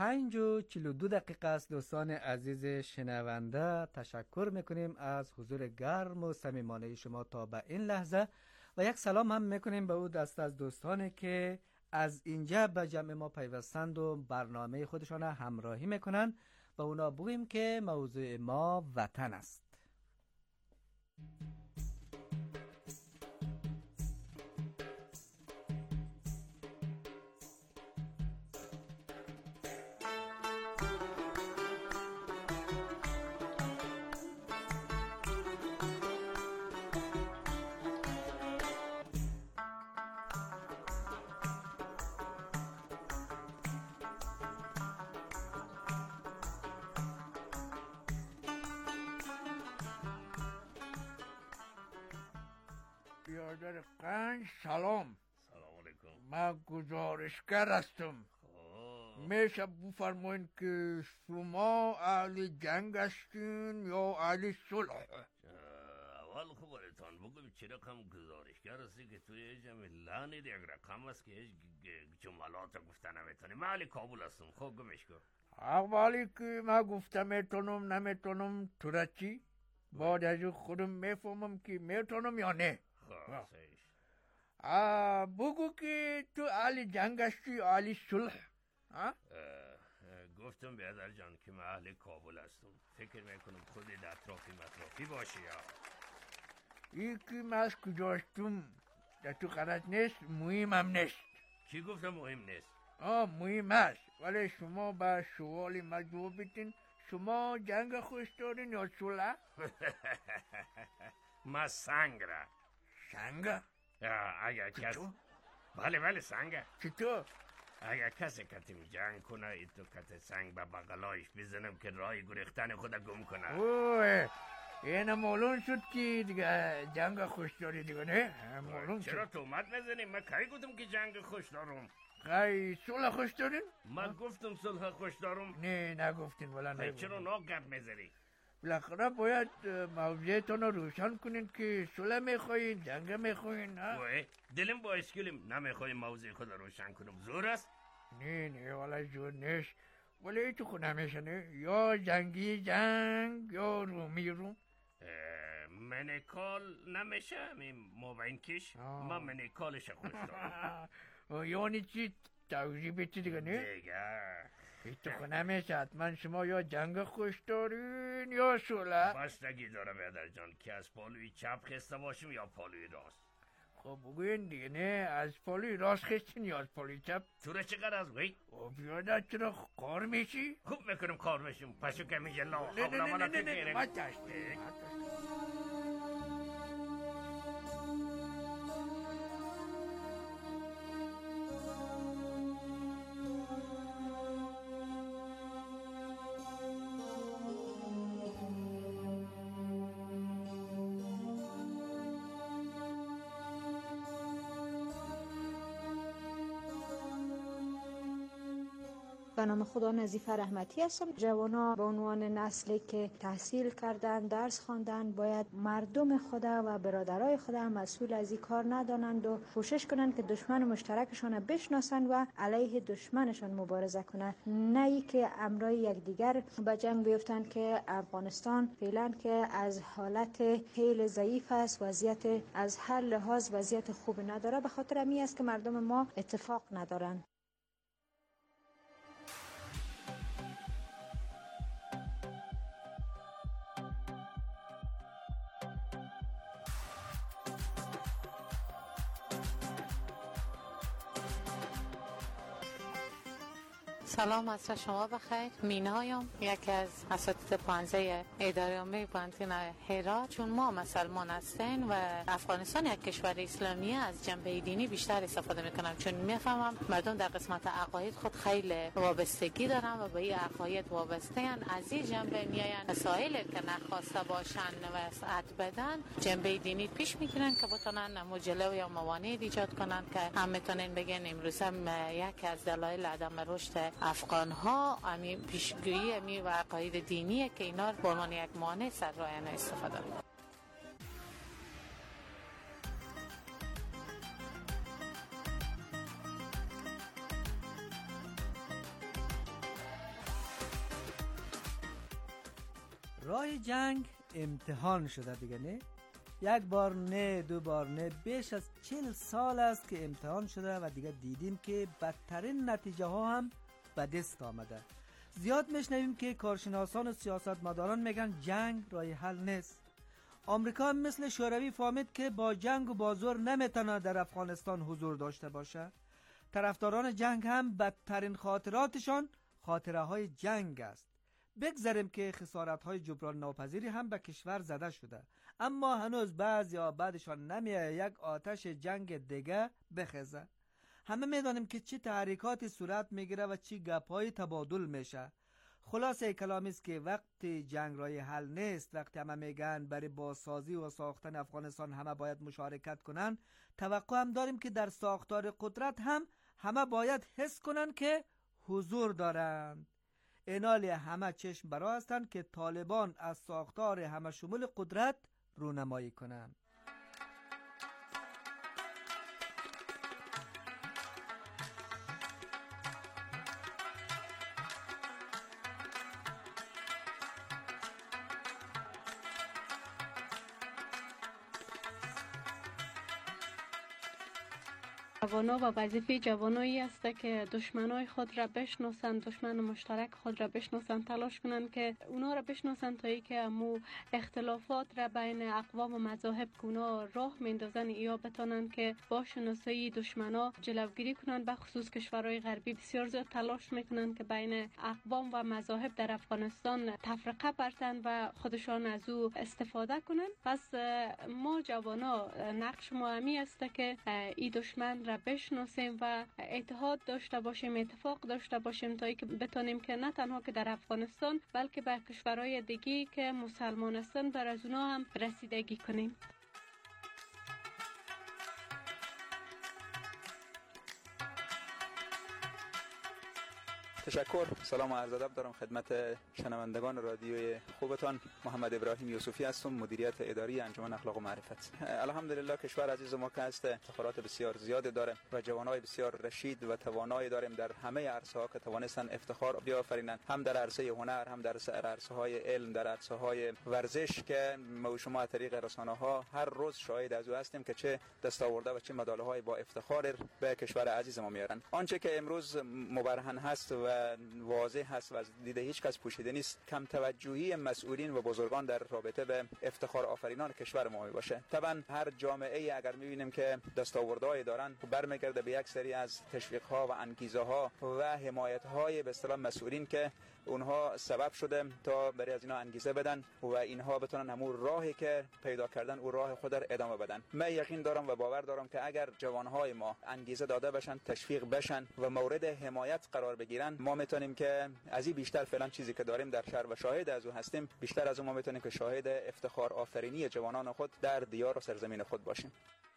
5:42 است. دوستان عزیز شنونده، تشکر میکنیم از حضور گرم و صمیمانه شما تا به این لحظه و یک سلام هم میکنیم به او دست از دوستانی که از اینجا به جمع ما پیوستند و برنامه خودشان همراهی میکنن. به اونا بگوییم که موضوع ما وطن است. سمرقند سلام. سلام علیکم. من گزارشگر هستم. میشه بفرمایید که شما اهل جنگ هستین یا اهل صلح؟ اول خبرتان بگم چرا کم گزارشگر هستی که توی جمع لعنی یک رقم هست که هیچ جملات گفته نمیتونی. من اهل کابل هستم. خب گمش کن. اولی که من گفتم میتونم نمیتونم تو را چی؟ بعد از خودم میفهمم که میتونم یا نه. خب صحیح. بگو که تو اهل جنگ هستی یا اهل صلح؟ گفتم بیادر جان که من اهل کابل هستم. فکر میکنم خودی در اطرافی باشی یا این که من از کجا هستم در تو غلط نیست، مهم هم نیست. کی گفتم مهم نیست؟ مهم هست، ولی شما به سوال ما جواب بدین. شما جنگ خوش دارین یا صلح؟ من سنگ را. سنگ؟ اگر کس بله سنگ. چطور؟ اگر کسی کتیم جنگ کنه ای تو کت سنگ به بغلایش بزنم که رای گریختن خود گم کنه. اوه این معلوم شد که دیگه جنگ خوش داری دیگه نه؟ معلوم شد. چرا تومت میزنیم؟ من کی گفتم که جنگ خوش دارم؟ خیلی صلح خوش دارین؟ من گفتم صلح خوش دارم؟ نه نگفتین ولی نگفتین. چرا ناگپ میزنی؟ بالاخره باید موضوعتون رو روشن کنین که صلح میخواین جنگ میخواین. دلم با اشکالیم نمیخوایم موضوع خود روشن کنم. زور است؟ نه ولی زور نیست، ولی تو خود نمیشه نه. یا جنگی جنگ یا رومی روم. منکال نمیشه مابین کش. من منکالش خوش دارم. یعنی چی؟ توضیح بیتی دیگه نه؟ دیگه تو خود نمیشه. حتما شما یا جنگ خوش دارین یا صلح. بستگی داره بیادر جان که از پالوی چپ خسته باشیم یا پالوی راست. خب بگوین دیگه نه، از پالوی راست خستین یا از پالوی چپ؟ تو را چقدر از وی؟ بیادر چرا کار میشی؟ خوب میکنم کار میشیم. پشو که میگه لا نه نه نه نه ما تشتی. به نام خدا نظیفه رحمتی هستم. جوانا به عنوان نسلی که تحصیل کردن، درس خواندن، باید مردم خدا و برادرای خدا مسئول از این کار ندانند و کوشش کنند که دشمن مشترکشان بشناسند و علیه دشمنشان مبارزه کنند، نه ای که امرای یکدیگر به جنگ بیفتند که افغانستان فعلا که از حالت خیلی ضعیف است، وضعیت از هر لحاظ وضعیت خوب نداره. به خاطر همین است که مردم ما اتفاق ندارند. سلام، عصر شما بخیر. مینایم، یکی از اساتید پانزه اداره عمومی پانتین هرات. چون ما مسلمان هستیم و افغانستان یک کشور اسلامی از جنبه دینی بیشتر استفاده میکنم، چون میفهمم مردم در قسمت عقاید خود خیلی وابستگی دارن و به این عقاید وابسته ان. از این جنبه میاین مسائلی که نخواسته باشن و ساعت بدن جنبه دینی پیش میگیرن که بتونن مجلو یا موانع ایجاد کنن که هم میتونن بگن امروز هم یکی از دلایل عدم رشد افغان ها همین پیشگویی همین و عقاید دینیه که اینا به عنوان یک مانع سر راه استفاده میکنن. راه جنگ امتحان شده دیگه نه؟ یک بار نه، دو بار نه، بیش از 40 سال است که امتحان شده و دیگه دیدیم که بدترین نتیجه ها هم به دست آمده. زیاد میشنویم که کارشناسان و سیاستمداران میگن جنگ راه حل نیست. آمریکا هم مثل شوروی فهمید که با جنگ و با زور نمیتونه در افغانستان حضور داشته باشه. طرفداران جنگ هم بدترین خاطراتشان خاطره های جنگ است. بگذاریم که خسارت های جبران ناپذیری هم به کشور زده شده، اما هنوز بعضیا بعدشان نمیه یک آتش جنگ دیگه بخزه. همه میدانیم که چه تحریکاتی صورت میگیره و چه گپ‌های تبادل میشه. خلاصه کلامی است که وقتی جنگ راه حل نیست، وقتی همه میگن برای بازسازی و ساختن افغانستان همه باید مشارکت کنن، توقع هم داریم که در ساختار قدرت هم همه باید حس کنن که حضور دارند. اینالی همه چشم برا هستند که طالبان از ساختار همه شمول قدرت رونمایی کنند. جوانا و وظیفه جوانایی است که دشمنای خود را بشناسند، دشمن مشترک خود را بشناسند، تلاش کنند که اونا را بشناسند تا ای که امو اختلافات را بین اقوام و مذاهب اونا راه میندازن یا بتانند که با شناسایی دشمنا جلوگیری کنند. به خصوص کشورهای غربی بسیار زیاد تلاش میکنند که بین اقوام و مذاهب در افغانستان تفرقه برتن و خودشان از او استفاده کنند. پس ما جوانا نقش ما همی است که این دشمن را بشناسیم و اتحاد داشته باشیم، اتفاق داشته باشیم تا اینکه بتونیم که نه تنها که در افغانستان بلکه به کشورهای دیگه که مسلمان هستند بر از اونا هم رسیدگی کنیم. تشکر. سلام و عرض ادب دارم خدمت شنوندگان رادیوی خوبتان. محمد ابراهیم یوسفی هستم، مدیریت اداری انجمن اخلاق و معرفت. الحمدلله کشور عزیز ما که است افتخارات بسیار زیاد داره و جوانای بسیار رشید و توانایی داریم در همه عرصه‌ها که توانستن افتخار بیافرینند، هم در عرصه هنر، هم در عرصه‌های علم، در عرصه‌های ورزش که ما و شما از طریق رسانه‌ها هر روز شاهد از او هستیم که چه دستاورده و چه مدال‌های با افتخار به کشور عزیز ما میارن. آنچه که امروز مبرهن هست و واضح هست و از دید هیچ کس پوشیده نیست، کم توجهی مسئولین و بزرگان در رابطه به افتخار آفرینان کشور ما باشه. طبعا هر جامعه ای اگر میبینیم که دستاوردهای دارن برمیگرده به یک سری از تشویق‌ها و انگیزه‌ها و حمایت‌های به اصطلاح مسئولین که اونها سبب شده تا برای از اینا انگیزه بدن و اینها بتونن همون راهی که پیدا کردن او راه خود را ادامه بدن. من یقین دارم و باور دارم که اگر جوانهای ما انگیزه داده بشن، تشویق بشن و مورد حمایت قرار بگیرن، ما میتونیم که از این بیشتر فعلا چیزی که داریم در شهر و شاهد از او هستیم، بیشتر از اون ما میتونیم که شاهد افتخار آفرینی جوانان خود در دیار و سرزمین خود باشیم.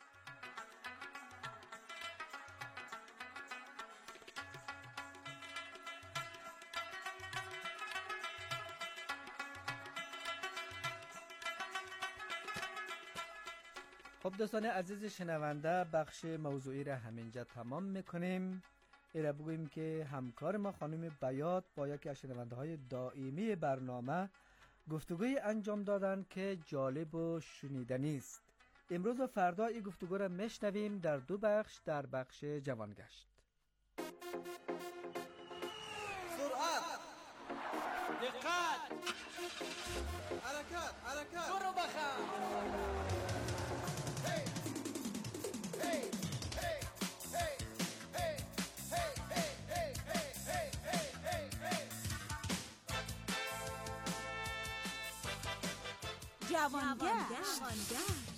خب دوستان عزیز شنونده، بخش موضوعی را همینجا تمام میکنیم. ایره بگوییم که همکار ما خانم بیات با یکی از شنونده های دائمی برنامه گفتگوی انجام دادن که جالب و شنیدنی است. امروز و فردا این گفتگو را میشنویم در دو بخش، در بخش جوانگشت. سرعت، دقت، حرکت، برو بخم. جوانگشت.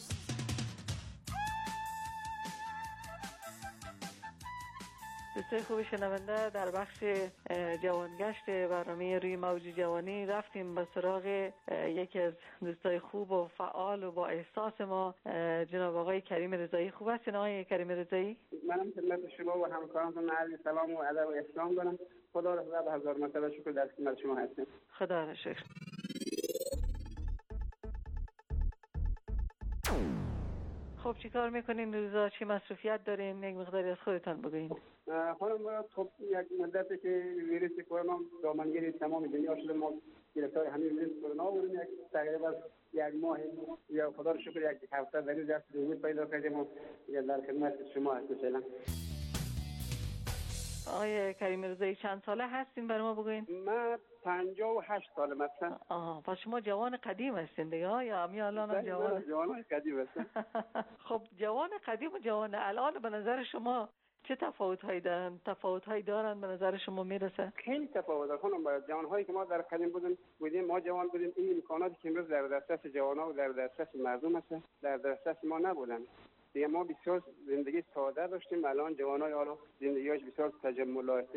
دوستای خوب شنونده، در بخش جوانگشت برنامه روی موج جوانی رفتیم به سراغ یکی از دوستای خوب و فعال و با احساس ما، جناب آقای کریم رضایی. خوب هستین آقای کریم رضایی؟ منم خدمت شما و همکارانتون عرض سلام و ادب و احترام دارم. خدا را به هزار مرتبه شکر در خدمت شما هستم. خدا را شکر. خب چی کار میکنین روزا؟ چی مصروفیت دارین؟ یک مقداری از خودتان بگوین. خانم خب یک مدتی که ویروس کرونا دامنگیر تمام دنیا شده، ما گرفتار همین ویروس کرونا بودیم. یک تقریبا یک ماه یا خدا رو شکر یک هفته در این دست دوید پیدا کردیم و در خدمت شما هستیم فعلا. آقای کریم رضایی چند ساله هستین برای ما بگوین؟ من 58 ساله مثلا. پس شما جوان قدیم هستین دیگه یا همین الان جوان قدیم هستم. خب جوان قدیم و جوان الان به نظر شما چه تفاوت‌هایی دارن به نظر شما میرسه؟ خیلی تفاوت داره خانم. با جوان‌هایی که ما در قدیم بودیم ما جوان بودیم، این امکاناتی که امروز در دسترس جوان‌ها و در دسترس مردم هست در دسترس ما نبودن. دیگه ما بسیار زندگی ساده داشتیم. الان جوانای حالا زندگیش بسیار تجملات